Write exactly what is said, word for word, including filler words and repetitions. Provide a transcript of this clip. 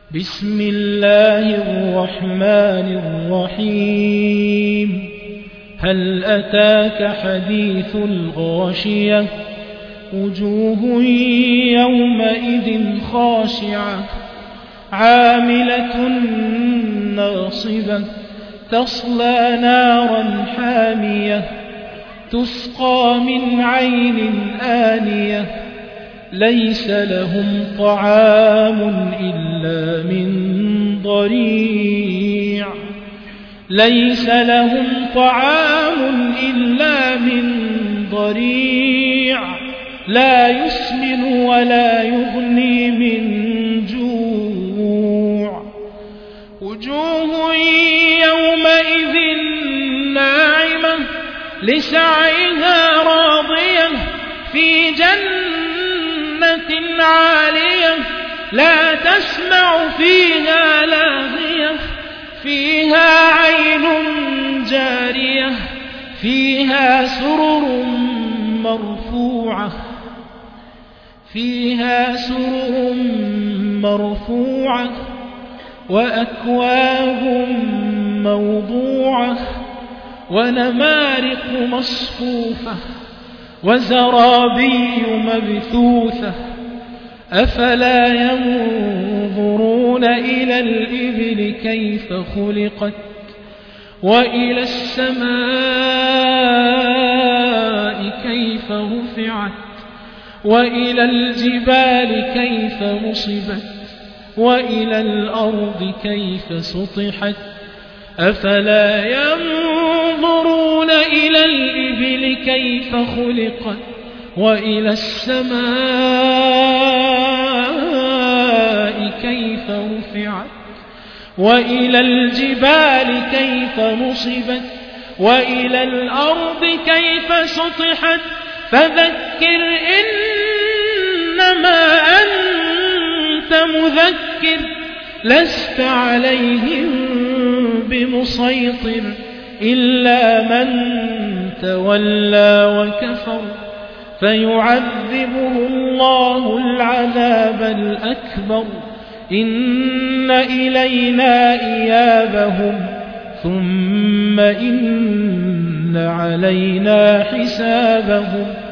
بسم الله الرحمن الرحيم. هل أتاك حديث الغاشية؟ وجوه يومئذ خاشعة عاملة ناصبة تصلى نارا حامية تسقى من عين آنية ليس لهم طعام إلا من ضريع ليس لهم طعام إلا من ضريع لا يسمن ولا يغني من جوع. وجوه يومئذ ناعمة لسعيها راضية في جنة عالية لا تسمع فيها لاغية فيها عين جارية فيها سرر مرفوعة فيها سرر مرفوعة وأكواب موضوعة ونمارق مصفوفة وزرابي مبثوثة أفلا ينظرون إلى الإبل كيف خلقت وإلى السماء كيف رفعت وإلى الجبال كيف نصبت وإلى الأرض كيف سطحت أفلا ينظرون إلى الإبل كيف خلقت وإلى السماء كيف رفعت وإلى الجبال كيف نصبت وإلى الأرض كيف سطحت فذكر إنما أنت مذكر لست عليهم بمسيطر إلا من تولى وكفر فيعذبه الله العذاب الأكبر إن إلينا إيابهم ثم إن علينا حسابهم